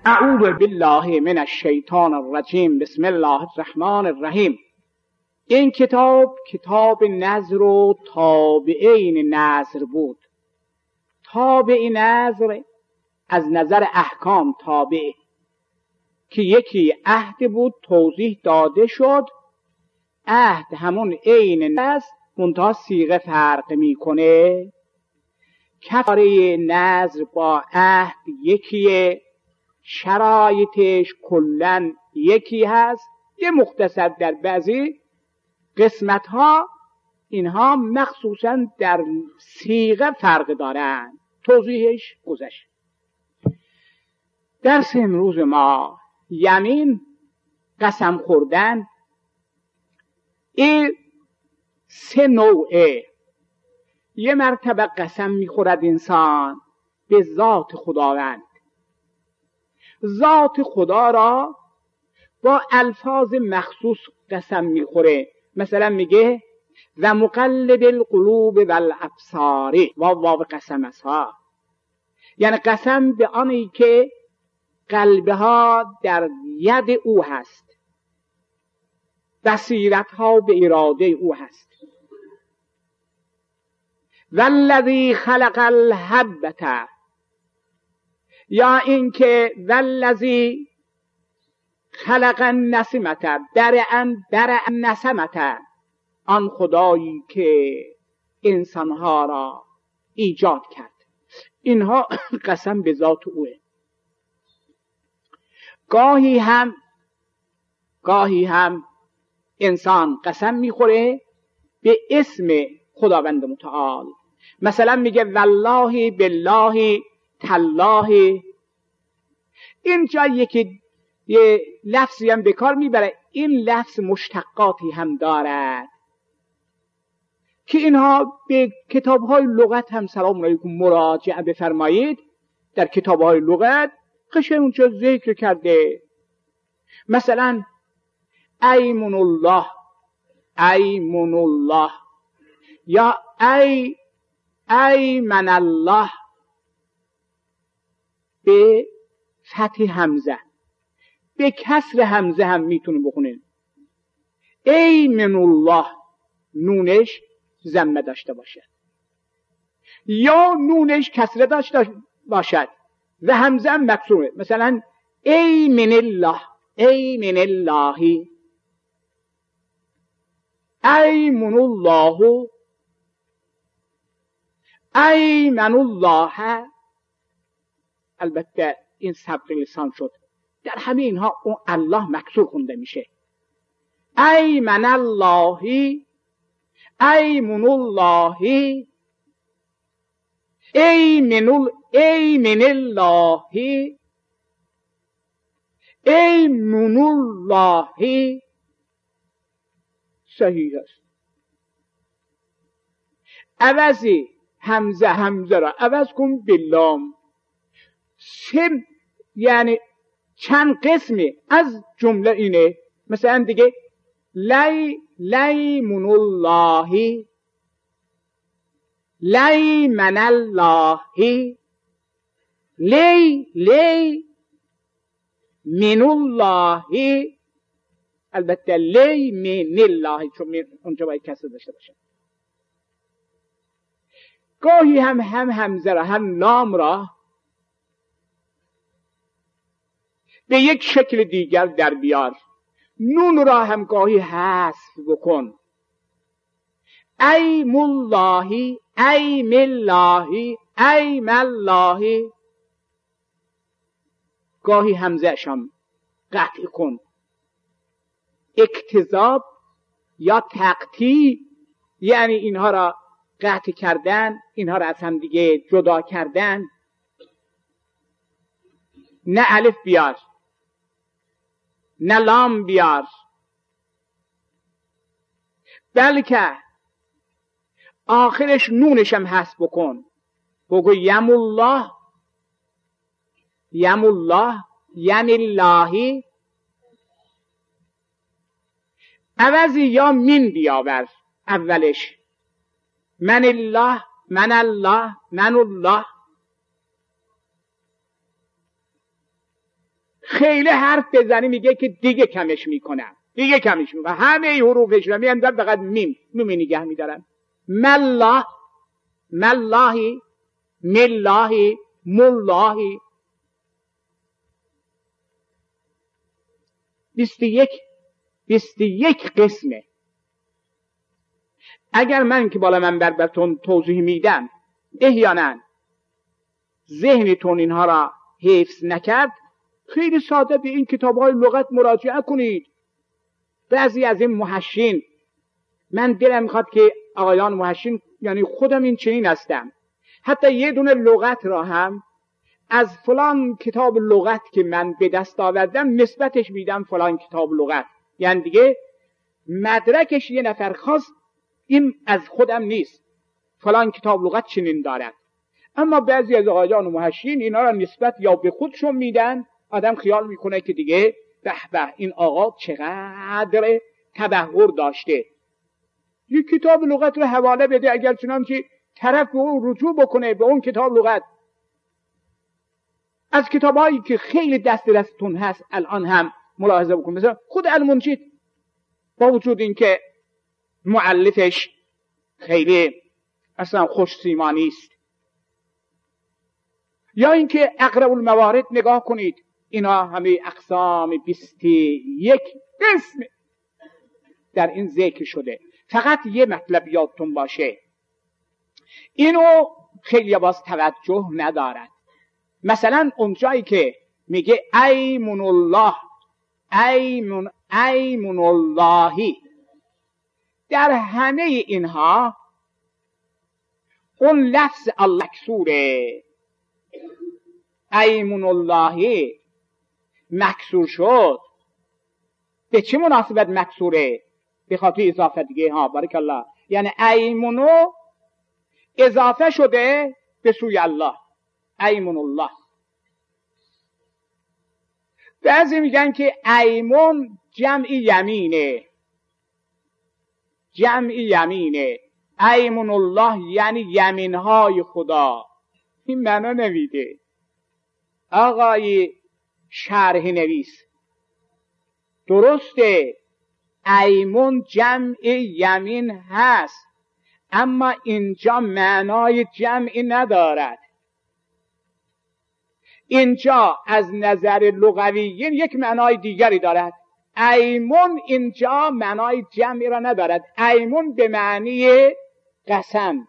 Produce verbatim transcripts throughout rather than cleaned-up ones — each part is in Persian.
اعوذ بالله من الشیطان الرجیم. بسم الله الرحمن الرحیم. این کتاب کتاب نظر و تابعین نظر بود. تابع نظر از نظر احکام تابع که یکی عهد بود توضیح داده شد. عهد همون عین است منتها صیغه فرق میکنه. کفاره نظر با عهد یکیه، شرایطش کلن یکی هست. یه مختصر در بعضی قسمت ها اینها مخصوصا در صیغه فرق دارن، توضیحش گذشت. درس امروز ما یمین، قسم خوردن، این سه نوعه. یه مرتبه قسم میخورد انسان به ذات خداوند، ذات خدا را با الفاظ مخصوص قسم میخوره. مثلا میگه و مقلب القلوب و الابصار و واو قسم ها، یعنی قسم به آنی که قلبها در ید او هست، بصیرتها به اراده او هست. والذی خلق الحبة، یا اینکه والذی خلق النسمة، درعا درع النسمة، آن خدایی که انسانها را ایجاد کرد. اینها قسم به ذات اوه. گاهی هم گاهی هم انسان قسم میخوره به اسم خداوند متعال. مثلا میگه والله بالله تالله. اینجا یکی یه لفظی هم به کار میبره. این لفظ مشتقاتی هم دارد که اینها به کتاب‌های لغت هم سلام علیکم مراجعه بفرمایید. در کتاب‌های لغت قشنگ اونجا ذکر کرده. مثلا ایمن الله، ایمن الله، یا ای ایمن الله به فتح همزه، به کسر همزه هم میتونیم بخونیم. ایمن الله نونش ضمه داشته باشد یا نونش کسره داشته باشد و همزه هم مکسوره. مثلا ایمن الله، ایمن الله، ایمن الله، ایمن الله. البته این سبق لسان شد. در همه اینها اون الله مکسور خونده میشه. ایمن الله، ایمن الله، ایمن ایمن الله، ایمن الله. صحیح است. عوضی همزه همزه را عوض کن باللام. سه یعنی چند قسمی از جمله اینه. مثلا دیگه لی لیمن الله، لیمن الله، لی لی من الله. البته لی من الله چون اونجا باید کسر داشته باشه. گاهی هم هم همزه را هم لام را به یک شکل دیگر در بیار. نون را هم گاهی حذف بکن. ای مالله، ای مالله، ای مالله. گاهی همزه شم قطع کن. اکتذاب یا تقطیع یعنی اینها را قطع کردن، اینها را از هم دیگه جدا کردن. نه الف بیار نه لام بیار، بلکه آخرش نونش هم حذف بکن. بگو یم الله، یم الله یعنی اللهی. عوضی یا من بیاور اولش. من الله، من الله، من الله. خیلی حرف بزنی میگه که دیگه کمش میکنم، دیگه کمش میکنم، همه ای حروفش رو میاندازن فقط میم میمی نگه میدارن. ملا ملاهی ملاهی ملاهی. بیست و یک بیست و یک قسمه. اگر من که بالا من براتون توضیح میدم احیانا ذهنتون اینها را حفظ نکرد، خیلی ساده به این کتاب‌های لغت مراجعه کنید. بعضی از این محشین، من دلم میخواد که آقایان محشین، یعنی خودم این چنین هستم، حتی یه دونه لغت را هم از فلان کتاب لغت که من به دست آوردم نسبتش میدم فلان کتاب لغت، یعنی دیگه مدرکش یه نفر خاص، این از خودم نیست، فلان کتاب لغت چنین دارد. اما بعضی از آقایان محشین اینا را نسبت یا به خودشون میدن، آدم خیال میکنه که دیگه به به این آقا چقدر تبحر داشته. یک کتاب لغت رو حواله بده، اگر چنانچه طرف به اون رجوع بکنه به اون کتاب لغت. از کتابایی که خیلی دست دستتون هست الان هم ملاحظه بکنید، مثلا خود المنجد، با وجود اینکه مؤلفش خیلی اصلا خوش سیمانی است، یا اینکه اقرب الموارد نگاه کنید، اینا همه اقسام بیست و یک قسم در این ذکر شده. فقط یه مطلب یادتون باشه، اینو خیلی باز توجه ندارد. مثلا اونجایی که میگه ایمن الله، ایمن ایمن اللهی، در همه اینها اون لفظ الله مکسوره. ایمن اللهی مکسور شد، به چه مناسبت مکسوره؟ به خاطر اضافه دیگه. ها بارک الله. یعنی ایمنو اضافه شده به سوی الله، ایمن الله. بعضی میگن که ایمن جمع یمینه، جمع یمینه. ایمن الله یعنی یمینهای خدا. این معنا نویده آقای شرح نویس. درسته ایمن جمع یمین هست، اما اینجا معنای جمعی ندارد. اینجا از نظر لغویین یک معنای دیگری دارد. ایمن اینجا معنای جمعی را ندارد. ایمن به معنی قسم.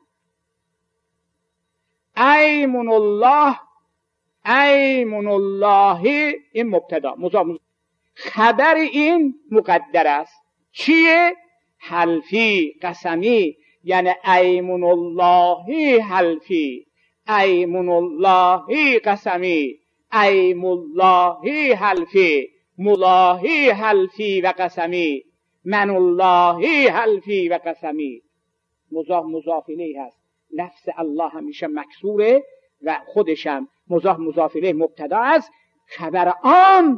ایمن الله، ایمن الله، این مبتدا، مضاف. خبر این مقدر است. چیه؟ حلفی، قسمی. یعنی ایمن الله حلفی، ایمن الله قسمی، ایمن الله حلفی، ملاهی حلفی و قسمی، من الله حلفی و قسمی. مضاف مضاف الیه هست. لفظ الله همیشه مکسوره و خودشم مضاف مضاف الیه مبتدا است. خبر آن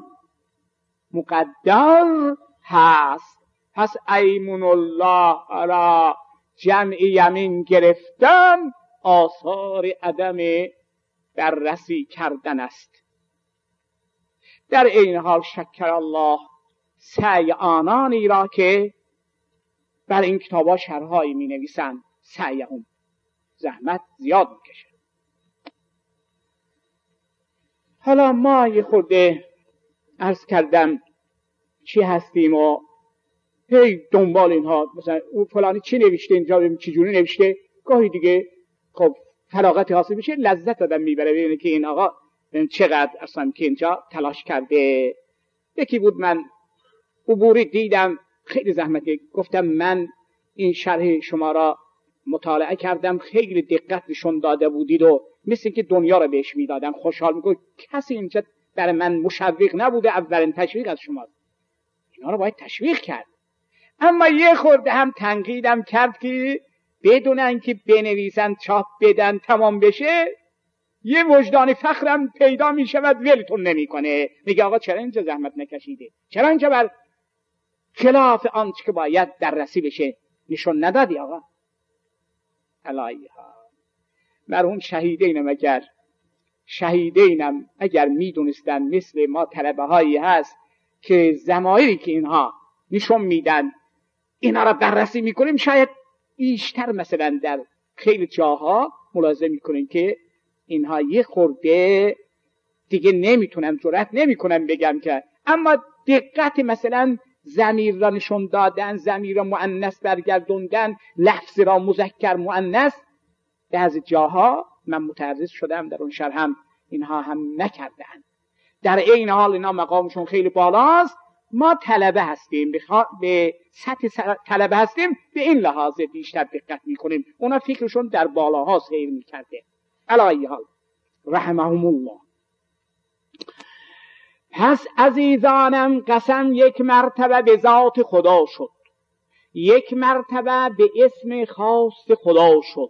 مقدر هست. پس ایمن الله را جمع یمین گرفتن آثار عدم بررسی کردن است. در این حال شکر الله سعی آنانی را که بر این کتابا شرحایی می نویسند، سعیهم، زحمت زیاد می کشن. حالا ما یه خورده عرض کردم چی هستیم و هی دنبال اینها، مثلا اون فلانی چی نوشته اینجا، چی جوری نوشته، گاهی دیگه خب فراغت حاصل میشه، لذت آدم میبره ببینه که این آقا چقدر اصلا که اینجا تلاش کرده. یکی بود من عبوری دیدم، خیلی زحمتی، گفتم من این شرح شما را مطالعه کردم، خیلی دقت نشون داده بودید و مثل که دنیا رو بهش میدادم. خوشحال میگه کسی اینجا برای من مشوق نبوده، اولین تشویق از شما، اینا رو باید تشویق کرد. اما یه خورده هم تنقیدم کرد که بدون اینکه بنویسن چاپ بدن تمام بشه، یه وجدان فخرم پیدا می شود ولتون نمی کنه. میگه آقا چرا اینجا زحمت نکشیده، چرا اینجا بر خلاف آنچه که باید در رسی بشه نشون ندادی آقا. الهی ها مرحوم شهیدین مگر شهیدینم اگر میدونستن مثل ما طلبه هایی هست که ضمایری که اینها نشون میدن اینا را بررسی میکنیم، شاید بیشتر مثلا در خیلی جاها ملاحظه میکنیم که اینها یه خورده دیگه نمیتونم جرأت نمیکنم بگم که، اما دقت مثلا ضمیر را نشون دادن، ضمیر را مؤنث برگردوندن، لفظ را مذکر مؤنث، بعضی جاها من متعرض شدم در اون شرح هم اینها هم نکردن. در این حال اینا مقامشون خیلی بالاست، ما طلبه هستیم، به سطح طلبه هستیم، به این لحاظ بیشتر دقت میکنیم، اونا فکرشون در بالاها سیر میکرده. علی حال رحمهم الله. پس عزیزانم قسم یک مرتبه به ذات خدا شد، یک مرتبه به اسم خاص خدا شد.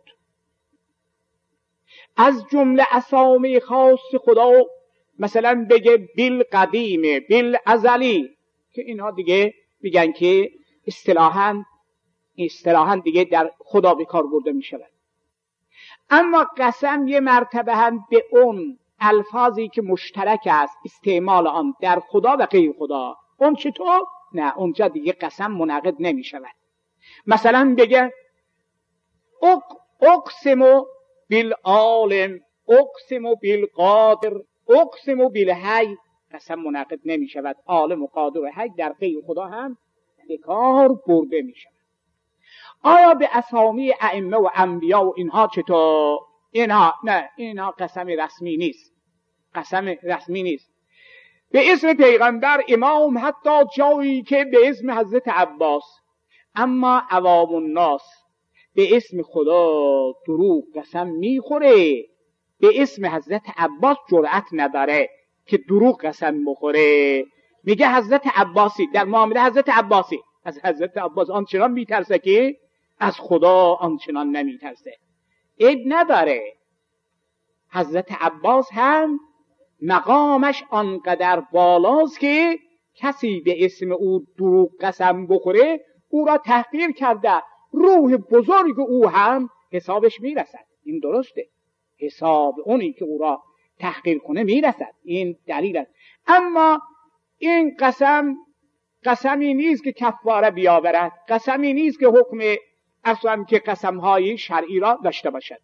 از جمله اسامی خاص خدا مثلا بگه بالقدیم، بالازلی، که اینها دیگه میگن که اصطلاحاً اصطلاحاً دیگه در خدا به کار برده میشود. اما قسم یه مرتبه هم به اون الفاظی که مشترک است استعمال آن در خدا و غیر خدا، اون چطور؟ نه، اونجا دیگه قسم منعقد نمی شود. مثلا بگه اق اقسم بالعالم، اقسم بالقادر، اقسم بالحی، قسم منعقد نمی شود. عالم و قادر و حی در غیر خدا هم به کار برده می شود. آیا به اسامی ائمه و انبیا و اینها چطور؟ اینها نه، اینها قسم رسمی نیست، قسم رسمی نیست. به اسم پیغمبر، امام، حتی جایی که به اسم حضرت عباس. اما عوام الناس به اسم خدا دروغ قسم میخوره، به اسم حضرت عباس جرأت نداره که دروغ قسم بخوره. میگه حضرت عباسی، در معامله حضرت عباسی از حضرت عباس آنچنان میترسه که از خدا آنچنان نمیترسه. عیب نداره، حضرت عباس هم مقامش آنقدر بالاست که کسی به اسم او دروغ قسم بخوره او را تحقیر کرده، روح بزرگ او هم حسابش میرسد. این درسته، حساب اونی که او را تحقیر کنه میرسد، این دلیل است. اما این قسم قسمی نیست که کفاره بیاورد، قسمی نیست که حکم اصلا که قسمهای شرعی را داشته باشد.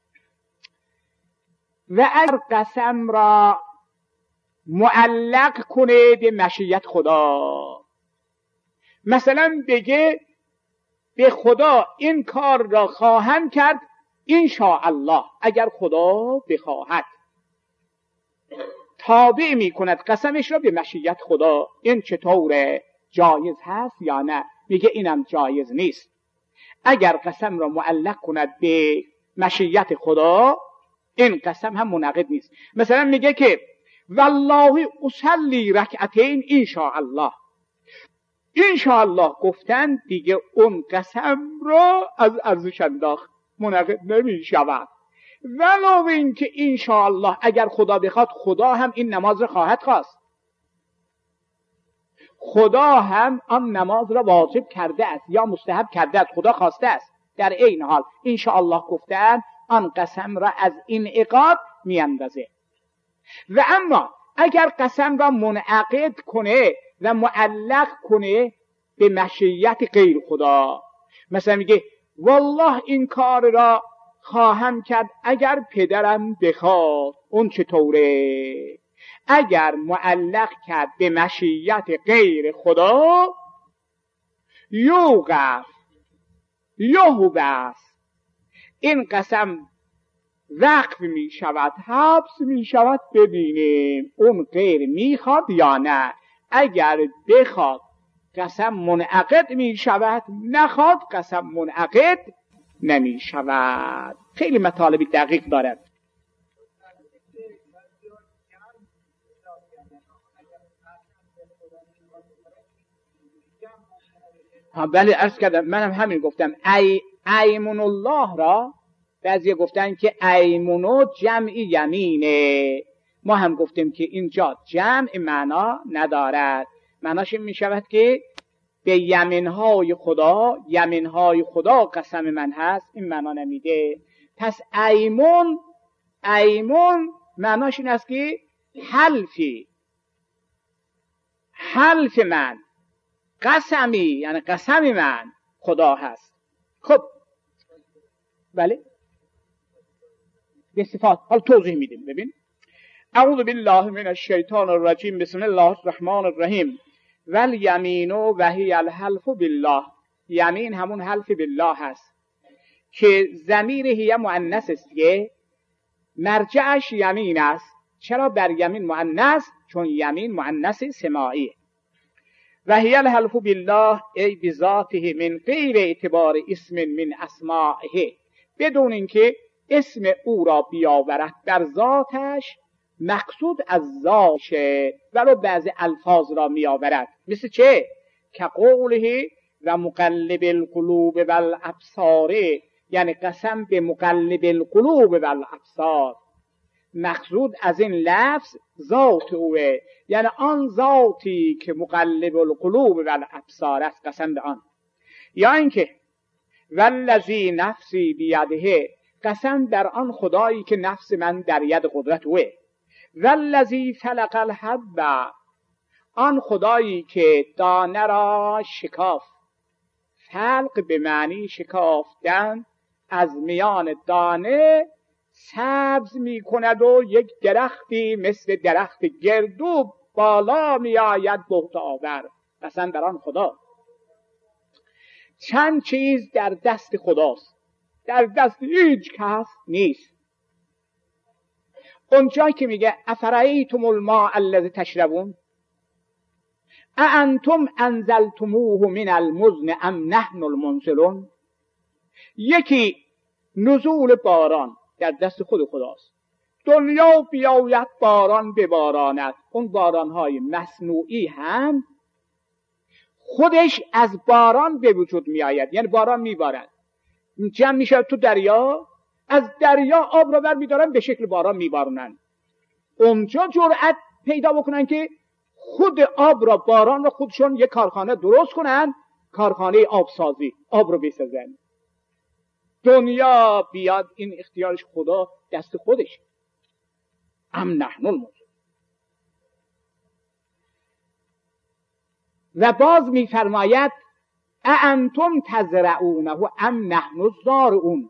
و اگر قسم را معلق کنه به مشیت خدا، مثلا بگه به خدا این کار را خواهم کرد ان شاء الله، اگر خدا بخواهد، تابع می کند قسمش را به مشیت خدا. این چطوره؟ جایز هست یا نه؟ میگه اینم جایز نیست. اگر قسم را معلق کند به مشیت خدا، این قسم هم منعقد نیست. مثلا میگه که والله اصلی رکعتین ان شاء الله، ان شاء الله گفتن دیگه اون قسم را از ارزش انداخت، منعقد نمی شود. ولو اینکه ان شاء الله اگر خدا بخواد، خدا هم این نماز را خواهد خواست، خدا هم آن نماز را واجب کرده است یا مستحب کرده است، خدا خواسته است. در این حال ان شاء الله گفتن آن قسم را از این عقاب می اندازه. و اما اگر قسم را منعقد کنه و معلق کنه به مشیت غیر خدا، مثلا میگه والله این کار را خواهم کرد اگر پدرم بخواد، اون چطوره؟ اگر معلق کرد به مشیت غیر خدا، یوقف یحبس، این قسم وقف می شود، حبس می شود، ببینیم اون غیر می خواد یا نه. اگر بخواد قسم منعقد می شود، نخواد قسم منعقد نمی شود. خیلی مطالبی دقیق دارد. ها بله، عرض کردم، منم همین گفتم. ای ایمون الله را بعضی گفتن که ایمونو جمعی یمینه، ما هم گفتیم که اینجا جمع معنا ندارد. معناش این می شود که به یمینهای خدا، یمینهای خدا قسم من هست، این معنا نمیده. پس ایمون ایمون معناش این است که حلفی حلف من، قسمی یعنی قسم من خدا هست. خب بله به صفات حال توضیح میدیم. ببین اعوذ بالله من الشیطان الرجیم بسم الله الرحمن الرحیم والیمین و هی الحلف بالله. یمین همون حلف بالله هست که ضمیر هی مؤنث است که مرجعش یمین است. چرا بر یمین مؤنث؟ چون یمین مؤنث سماعی. و هی الحلف بالله ای بذاته من غیر اعتبار اسم من اسمائه، بدون اینکه اسم او را بیاورد در ذاتش، مقصود از ذاتشه ولو بعض الفاظ را میآورد. مثل چه؟ که قوله و مقلب القلوب والابصار، یعنی قسم به مقلب القلوب والابصار. مقصود از این لفظ ذات اوه، یعنی آن ذاتی که مقلب القلوب والابصار است، قسم به آن. یا اینکه والذی نفسی بیده، قسم در آن خدایی که نفس من در ید قدرت اوه. والذی فلق الحب، آن خدایی که دانه را شکاف. فلق به معنی شکافتن، از میان دانه سبز می کند و یک درختی مثل درخت گردو بالا می آید بهت آور. قسم بر آن خدا. چند چیز در دست خداست، در دست هیچ کس نیست. اونجایی که میگه افرایتم الماء الذی تشربون اانتم انزلتموه من المزن ام نحن المنزلون، یکی نزول باران در دست خود خداست. دنیا بیاید باران بباراند، اون بارانهای مصنوعی هم خودش از باران به وجود می آید، یعنی باران می بارد، جمع می شود تو دریا، از دریا آب را بر می دارن به شکل باران می بارونن. اونجا جرأت پیدا بکنن که خود آب را، باران را خودشون یک کارخانه درست کنن، کارخانه آبسازی، آب را بسازن. دنیا بیاد، این اختیارش خدا دست خودش. ام نحن المنزلون. و باز میفرماید اانتم تزرعونه ام نحن الزارعون،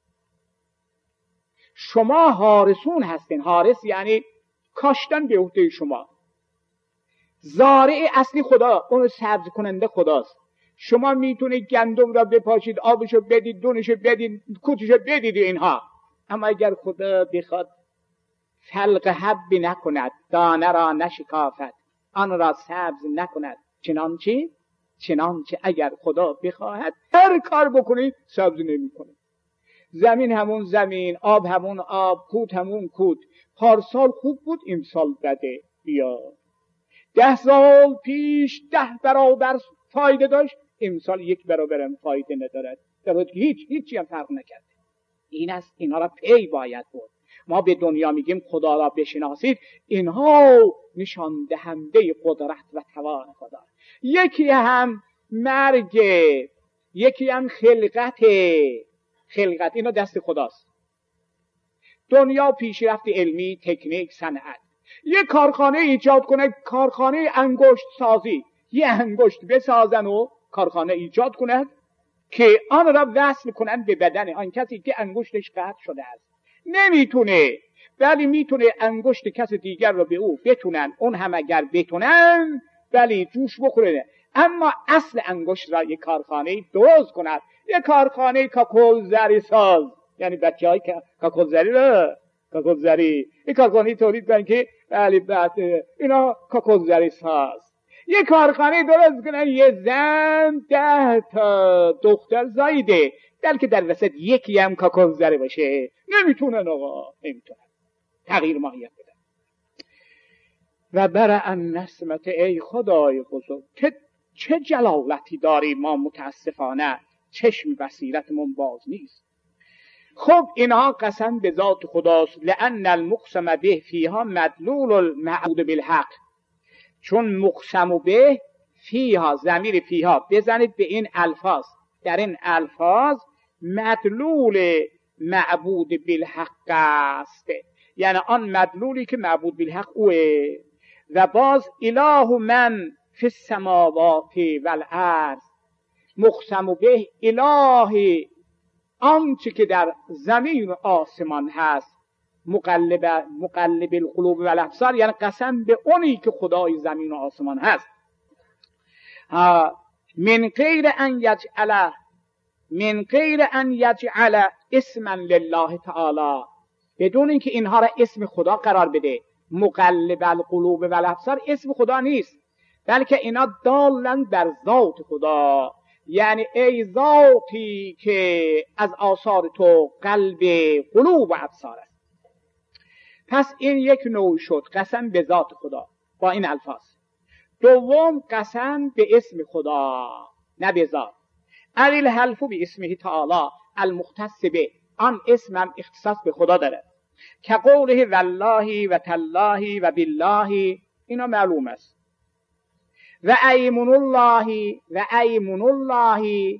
شما حارسون هستین. حارس یعنی کاشتن به عهده شما. زارع اصلی خدا، اون سبز کننده خداست. شما میتونید گندم را بپاشید، آبشو بدید، دونشو بدید، کوتشو بدید اینها، اما اگر خدا بخواد فلق حبی نکند، دانه را نشکافد، آن را سبز نکند، چنانچه چنانچه اگر خدا بخواهد هر کار بکنید سبز نمیکنه. زمین همون زمین، آب همون آب، کوت همون کوت. پارسال خوب بود، امسال بده. بیا ده سال پیش ده برابر فایده داشت، امسال یک برابرم فایده ندارد، در حالی که هیچ هیچی هم فرق نکرده. این است، اینها را پی باید بود. ما به دنیا میگیم خدا را بشناسید، اینها نشان دهنده قدرت و توان خدا. یکی هم مرگ، یکی هم خلقت. خلقت اینا دست خداست. دنیا پیشرفت علمی، تکنیک، صنعت. یک کارخانه ایجاد کنه، کارخانه انگشت سازی، یه انگشت بسازن و کارخانه ایجاد کنند که آن را وصل کنند به بدن آن کسی که انگشتش قطع شده است. نمیتونه، ولی میتونه انگشت کس دیگر را به او بتونن. اون هم اگر بتونن ولی جوش بخوره. اما اصل انگشت را یک کارخانه درست کند، یک کارخانه کاکل زری ساز، یعنی بچه های کاکل زری را کاکل زری یک کارخانه تولید کنن که ولی بعد اینا کاکل زری ساز. یک کارخانه درست کنن، یه زن ده تا دختر زایده، بلکه در وسط یکی هم کاکل زری باشه. نمیتونن آقا، نمیتونن تغییر ماهیت بدن. و برا النسمت، ای خدای بزرگ، چه, چه جلالتی داری، ما متاسفانه چشم بصیرتمون باز نیست. خب اینها قسم به ذات خداست. لأن المقسم به فیها مدلول المعبود بالحق، چون مقسم به فیها، ضمیر فیها بزنید به این الفاظ، در این الفاظ مدلول معبود بالحق است. یعنی آن مدلولی که معبود بالحق اوه. و باز اله من فی السماوات والارض مقسم به، اله آنچه که در زمین و آسمان هست، مقلب مقلب القلوب والابصار، یعنی قسم به اونی که خدای زمین و آسمان هست. من غیر ان یجعل من غیر ان یجعل اسما لله تعالی، بدون اینکه اینها را اسم خدا قرار بده. مقلب القلوب والابصار اسم خدا نیست، بلکه اینا دالن بر ذات خدا، یعنی ای ذاتی که از آثار تو قلب قلوب و ابصار است. پس این یک نوع شد، قسم به ذات خدا با این الفاظ. دوم قسم به اسم خدا نه به ذات. اویل حلف به اسمه تعالی المختص به، آن اسم هم اختصاص به خدا داره، که قوله والله و تالله و بالله، اینا معلوم است. و ایمن الله و ایمن الله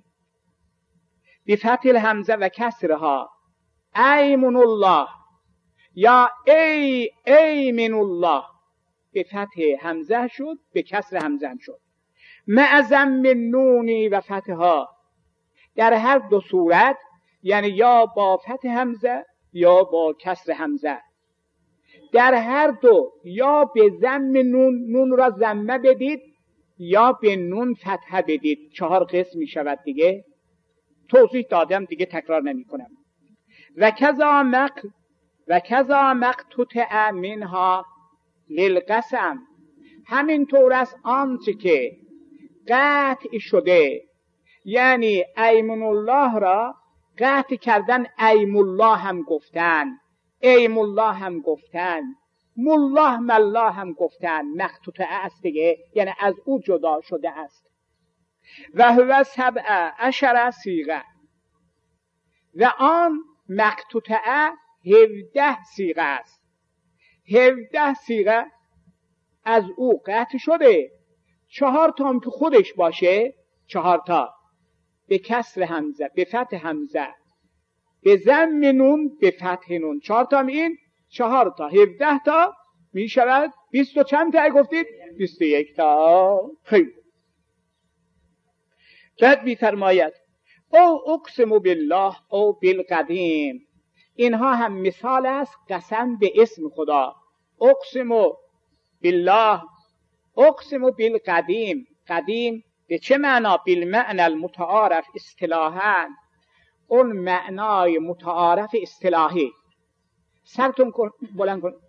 بفتح الهمزه و کسرها، ایمن الله یا ای ایمن الله، به فتح همزه شد به کسر همزه هم شد. مع ضم نونی و فتحها، در هر دو صورت یعنی یا با فتح همزه یا با کسر همزه، در هر دو یا به ضم نون، نون را ضمه بدید یا به نون فتحه بدید. چهار قسم می شود دیگه، توضیح دادم دیگه تکرار نمی کنم. و کذا مق و کذا مقتطع منها للقسم، همین طور است آنچه که قطع شده، یعنی ایمن الله را قطع کردن، ایم الله هم گفتن، ایم الله هم گفتن، مالله مالله هم گفتن، مقتطع است دیگه، یعنی از او جدا شده است. و هو سبع عشر صیغه، و آن مقتطع هفده صیغه است. هفده صیغه از او قطع شده، چهار تا هم که خودش باشه، چهار تا به کسر همزه، به فتح همزه، به ضم نون، به فتح نون، چهار تا هم این، چهار تا هفده تا می شود بیست و چند تا گفتید؟ بیست و یک تا. خیلی بعد می فرماید او اقسم بالله او بالقدیم، اینها هم مثال است قسم به اسم خدا. اقسم بالله، اقسم بالقدیم، قدیم به چه معنا؟ بالمعنى المتعارف اصطلاحاً، اون معنای متعارف اصطلاحی. سرتون بلند کن.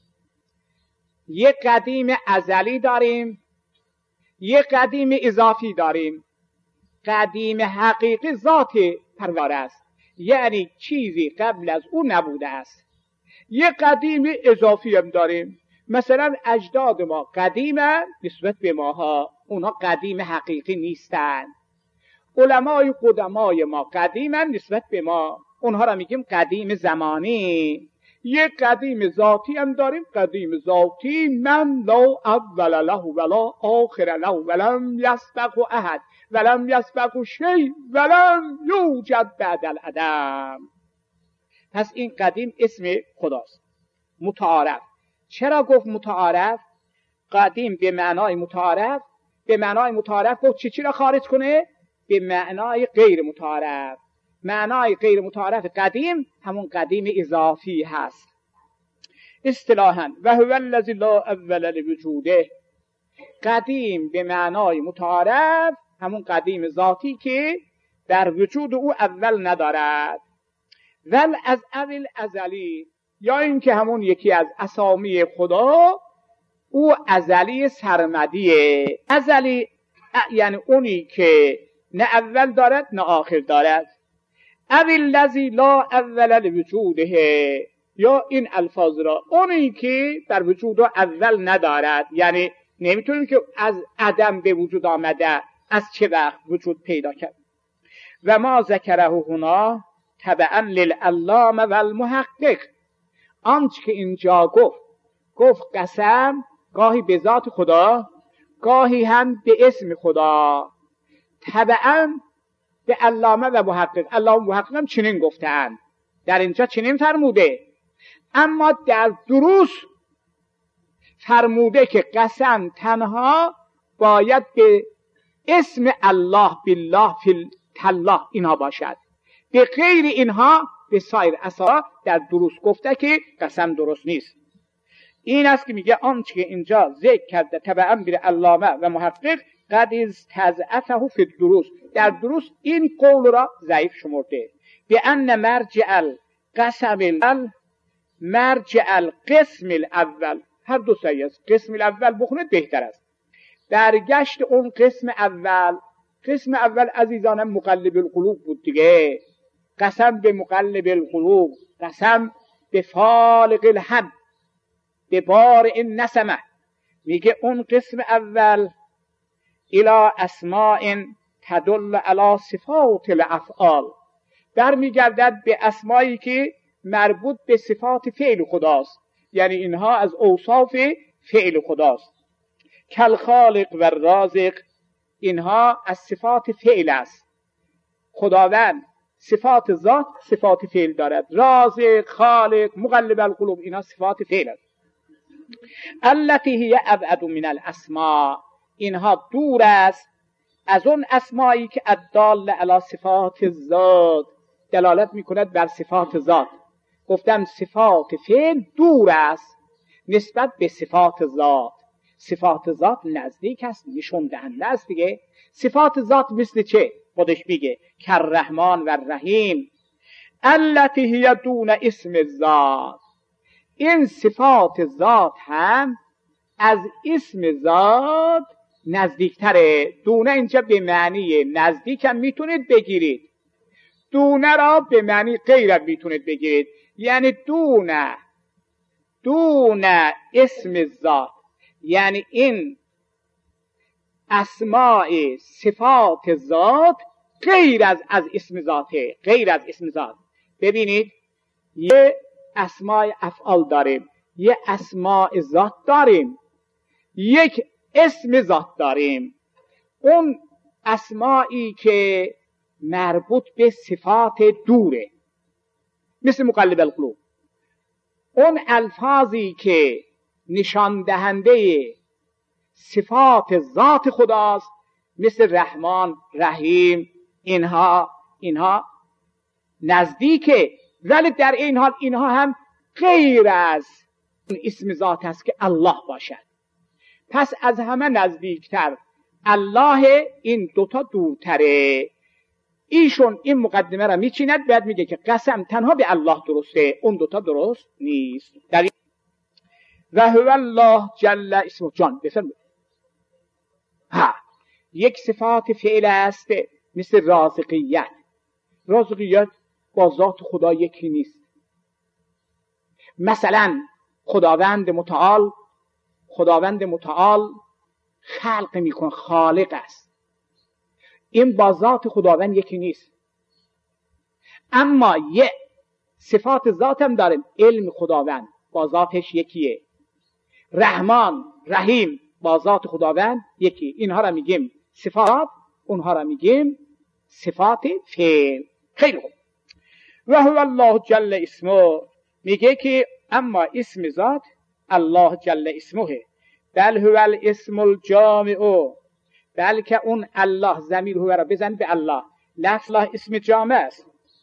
یک قدیم ازلی داریم، یک قدیم اضافی داریم. قدیم حقیقی ذات پروردگار است، یعنی چیزی قبل از او نبوده است. یک قدیم اضافی هم داریم، مثلا اجداد ما قدیمه نسبت به ماها، اونا قدیم حقیقی نیستن. علمای قدمای ما قدیمن نسبت به ما، اونها را میگیم قدیم زمانی. یک قدیم ذاتی هم داریم، قدیم ذاتی من لا اول له ولا آخر له ولم یسبق احد ولم یسبق شیء ولم یوجد بعد العدم. پس این قدیم اسم خداست، متعارف. چرا گفت متعارف؟ قدیم به معنای متعارف، به معنای متعارف گفت چی چی را خارج کنه؟ به معنای غیر متعارف. معنای غیر متعارف قدیم همون قدیم اضافی هست اصطلاحاً. و هو الذی لا اول لوجوده، قدیم به معنای متعارف همون قدیم ذاتی که در وجود او اول ندارد. ول از اول ازلی، یا اینکه همون یکی از اسامی خدا، او ازلی سرمدیه. ازلی یعنی اونی که نه اول دارد نه آخر دارد. اوی الذی لا اول لوجوده، یا این الفاظ را اونی که در وجود اول ندارد، یعنی نمیتونیم که از عدم به وجود آمده از چه وقت وجود پیدا کرد. و ما ذکره هنا تبعا للعلامه و المحقق، آنچه که اینجا گفت، گفت قسم گاهی به ذات خدا، گاهی هم به اسم خدا، تبعا به علامه و محقق. علامه و محقق هم چنین گفتند، در اینجا چنین فرموده اما در دروس فرموده که قسم تنها باید به اسم الله، بالله، فی تالله اینها باشد، به غیر اینها به سایر اسما در دروس گفته که قسم درست نیست. این است که میگه آنچه که اینجا ذکر کرده تبعا بر علامه و محقق قد استضعفه فی الدروس، در دروس این قول را ضعیف شمرده، به ان مرجع القسم الاول مرجع القسم الاول، هر دو صحیح است، قسم الاول بخونید بهتر است. برگشت اون قسم اول، قسم اول عزیزانم مقلب القلوب بود دیگه، قسم به مقلب القلوب، قسم به فالق الحب، به بار این نسمه. میگه اون قسم اول الى اسماء تدل علی صفات الافعال، در میگردد به اسمایی که مربوط به صفات فعل خداست، یعنی اینها از اوصاف فعل خداست. کل خالق و رازق، اینها از صفات فعل است. خداوند صفات ذات، صفات فعل دارد. رازق، خالق، مقلب القلوب، اینها صفات فعل است. التي هي ابعد من الاسماء، اینها دور است از اون اسمایی که الدال علی صفات ذات، دلالت میکند بر صفات ذات. گفتم صفات فعل دور است نسبت به صفات ذات. صفات ذات نزدیک است، نشون دهنده است دیگه. صفات ذات مثل چه؟ خودش میگه کالرحمن و الرحیم التي هي دون اسم ذات. این صفات ذات هم از اسم ذات نزدیکتره. دونه اینجا به معنی نزدیک هم میتونید بگیرید، دونه را به معنی غیر هم میتونید بگیرید، یعنی دونه دونه اسم ذات، یعنی این اسماء صفات ذات غیر از از اسم ذاته، غیر از اسم ذات. ببینید یه اسماء افعال داریم، یه اسماء ذات داریم، یک اسم ذات داریم. اون اسمایی که مربوط به صفات دوره مثل مقلب القلوب، اون الفاظی که نشان دهنده صفات ذات خداست مثل رحمان، رحیم، اینها اینها نزدیکه، ولی در این حال اینها هم غیر از اسم ذات است که الله باشد. پس از همه نزدیکتر الله، این دوتا دورتره. ایشون این مقدمه را میچیند، بعد میگه که قسم تنها به الله درسته، اون دوتا درست نیست. در این و هو الله جل اسمه، جان بفرمایید. ها یک صفات فعل است مثل رازقیت. رازقیت با ذات خدا یکی نیست. مثلا خداوند متعال خداوند متعال خلق میکن، خالق است، این با ذات خداوند یکی نیست. اما یه صفات ذات هم داریم، علم خداوند با ذاتش یکیه، رحمان، رحیم با ذات خداوند یکی. اینها را میگیم صفات، اونها را میگیم صفات فعل. خیلی خوب. و هو الله جل اسمه، میگه که اما اسم ذات الله جل اسمه، بل هو الاسم الجامع، بلکه اون الله، ضمیر هو را بزن به الله، لفظ الله اسم جامع است.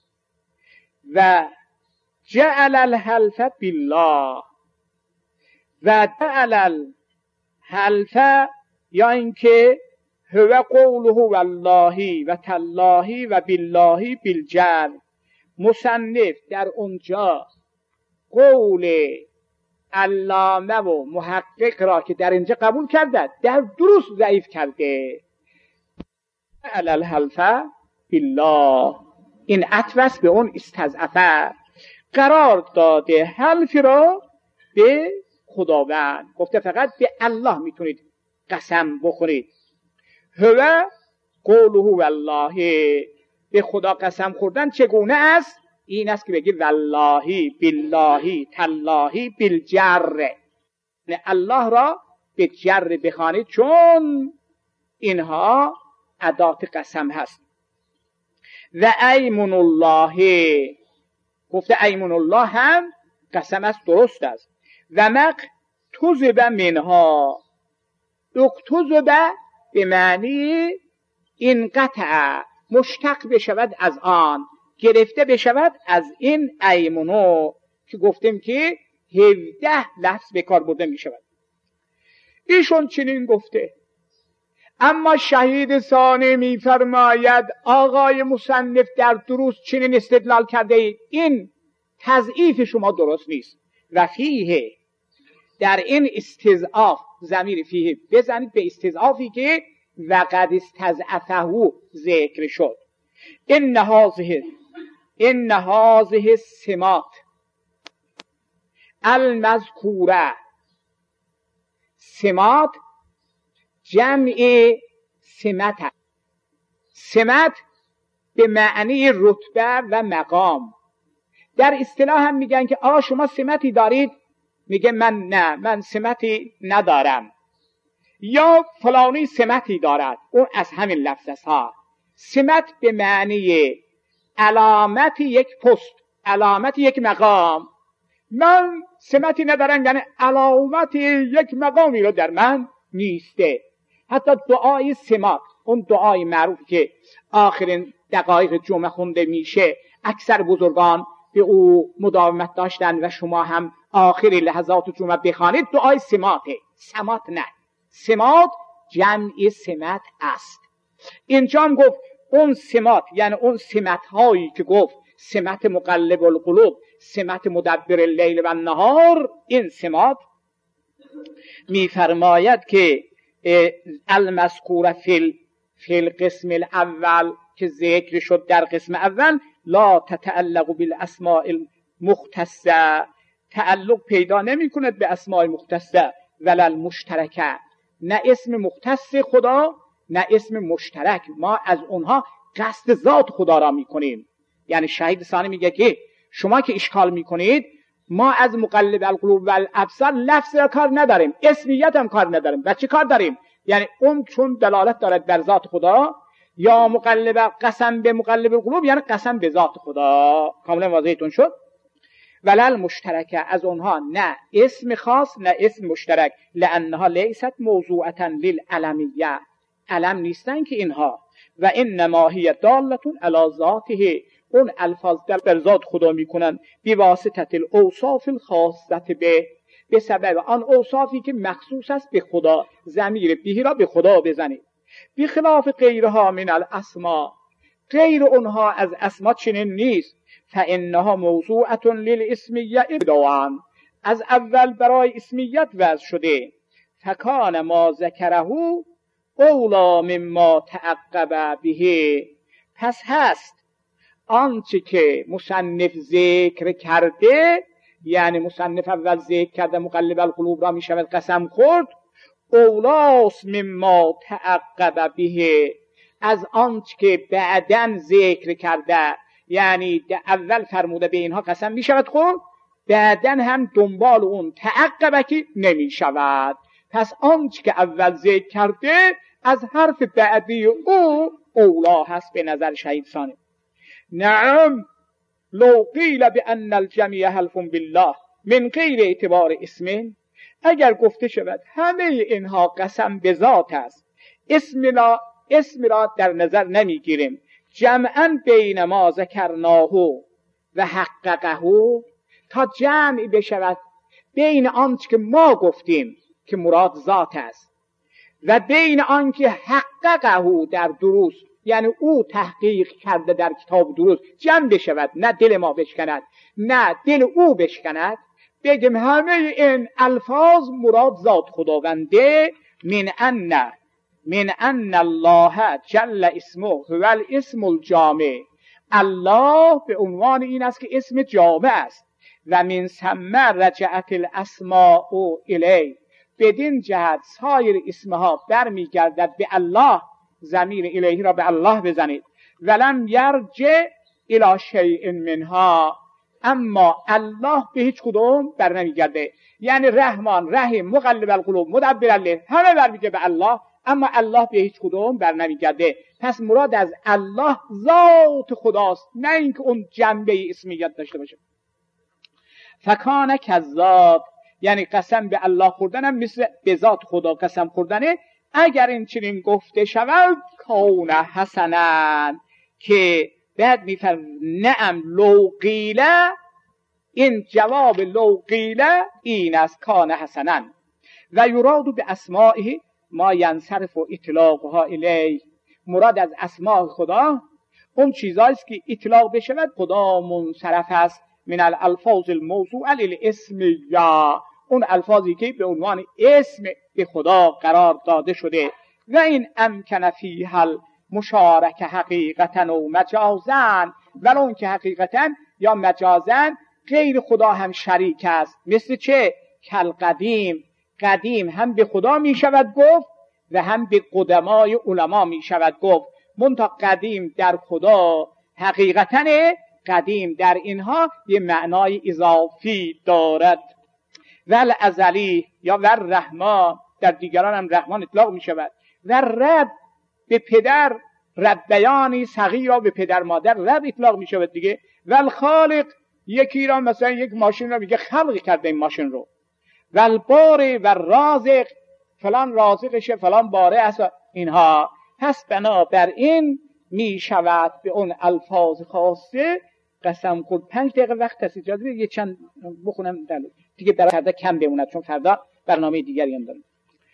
و جعل الحلف بالله، و جعل الحلف یا اینکه هو قوله والله و تالله و بالله بالجر. مصنف در اونجا قول علامه و محقق را که در اینجا قبول کرده در دروس ضعیف کرده. جعل الحلف بالله، این عطف به اون استضعفه، قرار داده حلف را به خداوند، گفته فقط به الله میتونید قسم بخورید. هو قوله والله، به خدا قسم خوردن چگونه است؟ این است که بگی والله، بالله، تالله، بالجر، الله را به جر بخوانید چون اینها ادات قسم هست. و ایمن الله، گفته ایمن الله هم قسم است، درست است. و مقتضب منها، اقتضب به معنی انقطع، مشتق بشود از آن، گرفته بشود از این ایمنو که گفتیم که هفده لفظ به کار برده می شود. ایشون چنین گفته. اما شهید ثانی می فرماید آقای مصنف در دروس چنین استدلال کرده، این تضعیف شما درست نیست. و فیه، در این استضعاف، ضمیر فیه بزنید به استضعافی که وقد استضعفه ذکر شد. ان هذه ان هذه السمات المذکوره، سمات جمع سمت، سمت به معنی رتبه و مقام. در اصطلاح هم میگن که آقا شما سمتی دارید، میگه من نه، من سمتی ندارم، یا فلانی سمتی دارد، اون از همین لفظ است ها. سمت به معنی علامت یک پست، علامت یک مقام. من سمتی ندارم یعنی علامت یک مقامی رو در من نیسته. حتی دعای سمات، اون دعای معروف که آخرین دقایق جمعه خونده میشه، اکثر بزرگان به او مداومت داشتن و شما هم آخری لحظات جمعه بخوانید، دعای سماته، سمات نه. سمات جمع سمت است. اینجا هم گفت اون سمات یعنی اون سمت هایی که گفت سمت مقلب القلوب، سمت مدبر اللیل و النهار، این سمات میفرماید که المذکور فی فی القسم الاول که ذکر شد در قسم اول، لا تتعلق بالاسماء المختصه، تعلق پیدا نمی کند به اسماء مختصه، ولا المشترکه، نه اسم مختص خدا نه اسم مشترک. ما از اونها قصد ذات خدا را میکنیم. یعنی شهید ثانی میگه که شما که اشکال میکنید، ما از مقلب القلوب و الابصار لفظ را کار نداریم، اسمیت هم کار نداریم. و چه کار داریم؟ یعنی اون چون دلالت دارد بر ذات خدا، یا مقلب قسم به مقلب القلوب یعنی قسم به ذات خدا. کاملا واضحتون شد؟ ولل مشترکه، از اونها نه اسم خاص نه اسم مشترک، لانها لیست موضوعتا للعلمیه، علم نیستن که اینها. و انما هی دالتون علی ذاته، اون الفاظ در بر ذات خدا میکنن بواسطه الاوصاف الخاصه به، به سبب آن اوصافی که مخصوص است به خدا. ضمیر به را به خدا بزنید. بخلاف غیرها من الاسماء، غیر اونها از اسما چنین نیست. فانها موضوعه للاسمیه ابتداء، از اول برای اسمیت وضع شده. فکان ما ذکره اولا مما تعقب به، پس هست آنچه که مصنف ذکر کرده، یعنی مصنف اول ذکر کرده مقلب القلوب را می شود قسم خورد، اولاس مما تعقب به، از آنچه که بعدن ذکر کرده، یعنی اول فرموده به اینها قسم می شود خورد، بعدن هم دنبال اون تعقبه که نمی شود. پس آنچه که اول ذکر کرده از حرف بعدی او اولا هست به نظر شهید ثانی. نعم لو قیل بان الجميع حلف بالله من غیر اعتبار اسم، اگر گفته شود همه اینها قسم به ذات است، اسم را, اسم را در نظر نمیگیریم، جمعا بین ما ذکرناه و حققه، تا جمع بشود بین آنچه که ما گفتیم که مراد ذات است و بین آنکه حققه در دروس، یعنی او تحقیق کرده در کتاب دروس، جمع بشود، نه دل ما بشکند نه دل او بشکند، بگیم همه این الفاظ مراد ذات خداونده. من ان من ان الله جل اسمه هو الاسم الجامع، الله به عنوان این است که اسم جامع است. و من ثم رجعت الاسماء الی، بدین جهت سایر اسمها برمیگردد به الله. ضمیر الیه را به الله بزنید. ولم یرجع الی شیء منها، اما الله به هیچ کدوم بر نمیگرده. یعنی رحمان، رحیم، مقلب القلوب، مدبر اللیل، همه برمیگرده به الله، اما الله به هیچ کدوم بر نمیگرده. پس مراد از الله ذات خداست، نه اینکه اون جنبه اسمیت داشته باشه. فکان کذاب، یعنی قسم به الله خوردنم مثل به ذات خدا قسم خوردنه. اگر این چنین گفته شود کون حسنا، که بعد میفرم نعم لو قیله، این جواب لو قیله این است کان حسنا. و یراد به اسمائه ما ینصرف و اطلاقها الیه، مراد از اسماء خدا اون چیزاییست که اطلاق بشود خدا منصرف است. من الالفاظ الموضوع للاسم، یا اون الفاظی که به عنوان اسم به خدا قرار داده شده. و این امکن فیها المشارکه حقیقتا و مجازا، ولو اون که حقیقتا یا مجازا غیر خدا هم شریک است. مثل چه؟ کل قدیم، قدیم هم به خدا می شود گفت و هم به قدمای علما می شود گفت. منتها قدیم در خدا حقیقتاً قدیم در اینها یه معنای اضافی دارد. ول ازلی یا ور رحمان، در دیگران هم رحمان اطلاق می شود. و رب به پدر، ربیانی صغیر را به پدر مادر رب اطلاق می شود دیگه. ول خالق، یکی را مثلا یک ماشین را میگه خلق کرده این ماشین رو. ول باره و رازق، فلان رازقشه فلان باره است اینها. پس بنابراین می شود به اون الفاظ خاصه قسم خورد. پنج دقیقه وقت هست، اجازه بدید یه چند بخونم دیگه برای فردا کم بموند، چون فردا برنامه دیگری هم دارم.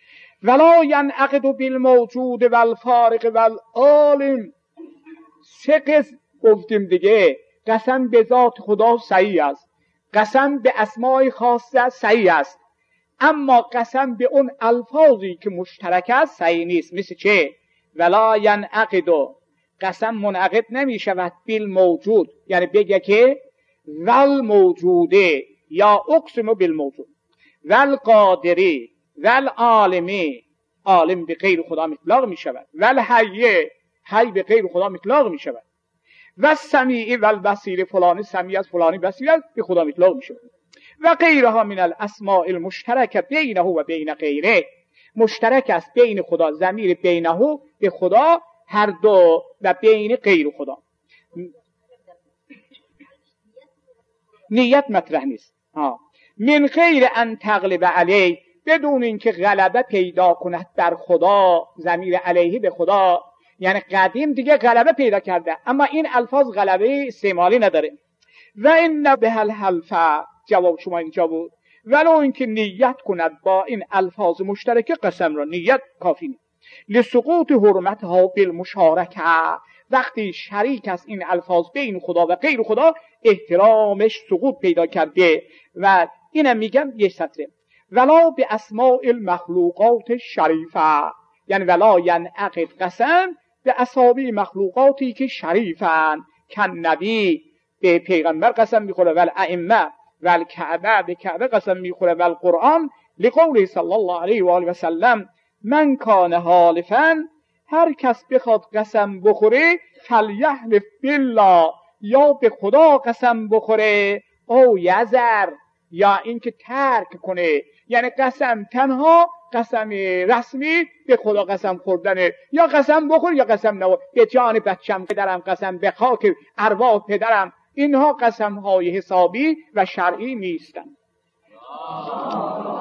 ولا ینعقد بالموجود والفارق والعالم. سه قسم گفتیم دیگه. قسم به ذات خدا صحیح است، قسم به اسماء خاصه صحیح است، اما قسم به اون الفاظی که مشترک است صحیح نیست. مثل چه؟ ولا ینعقد، قسم منعقد نمی شود بالموجود، یعنی بگه که ول موجوده یا اقسم بالموجود، ول قادری، ول عالمی، عالم به غیر خدا اطلاق می شود، ول حیه، حی به غیر خدا اطلاق می شود، و سمیع و البصیر، فلانی سمیع است فلانی بصیر است به خدا اطلاق می شود. و غیرها من الاسماء المشترکه بینه و بین غیره، مشترک است بین خدا، ضمیر بینه به خدا هر دو و بین غیر خدا. نیت مطرح نیست. ها. من غیر ان تغلب علیه، بدون اینکه غلبه پیدا کند بر خدا، ضمیر علیه به خدا، یعنی قدیم دیگه غلبه پیدا کرده اما این الفاظ غلبه استعمالی نداره. و این به الحلف، جواب شما اینجا بود، ولو اینکه نیت کند با این الفاظ مشترکه قسم را، نیت کافی نیست. لسقوط حرمتها بالمشارکه، وقتی شریک است این الفاظ بین خدا و غیر خدا احترامش سقوط پیدا کرده. و اینم میگم یه سطره. ولا به اسماء المخلوقات شریفه، یعنی ولا ینعقد قسم به اسامی مخلوقاتی که شریفن، کن نبی به پیغمبر قسم میخوره، ول ائمه ول کعبه به کعبه قسم میخوره، ول قرآن لقوله صلی الله علیه و آله و سلم من کان حالفا، هر کس بخواد قسم بخوره فلیحلف بالله، یا به خدا قسم بخوره، او یذر، یا اینکه ترک کنه. یعنی قسم تنها قسم رسمی به خدا قسم خوردنه، یا قسم بخور یا قسم نخور. به جان بچم پدرم قسم، به خاک ارواح پدرم، اینها قسم های حسابی و شرعی نیستند.